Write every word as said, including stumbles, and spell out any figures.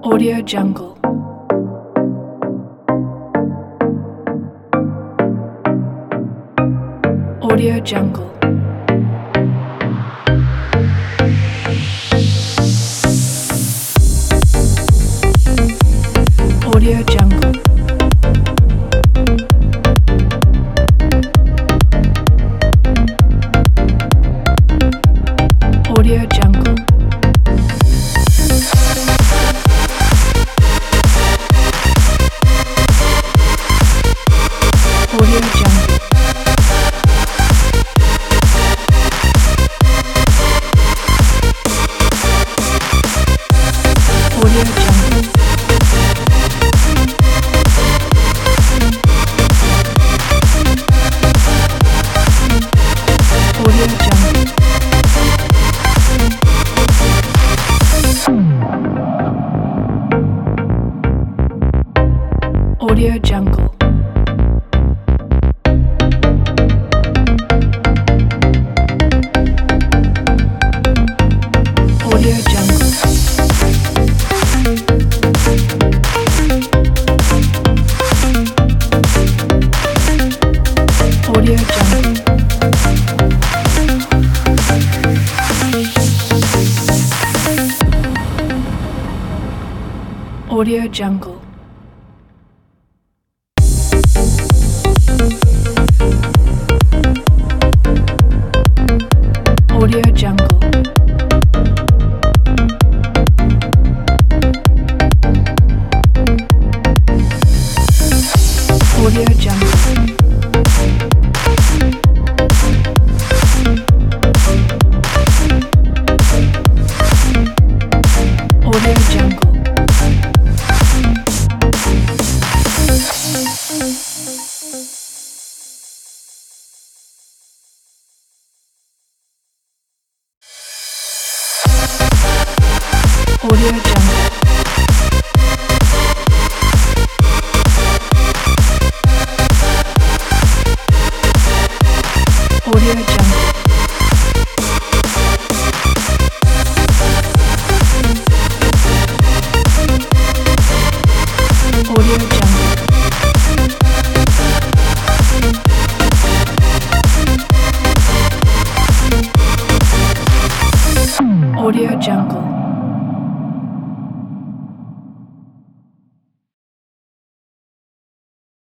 Audio Jungle. Audio Jungle. Audio Jungle. Audio Jungle. Audio Jungle. Audio Jungle. Audio Jungle. Audio Jungle. Audio Jungle. Audio Jungle. Audio Jungle. Audio Jungle. Audio Jungle. Audio Jungle. Audio Jungle. Audio Jungle. Audio Jungle. Audio Jungle.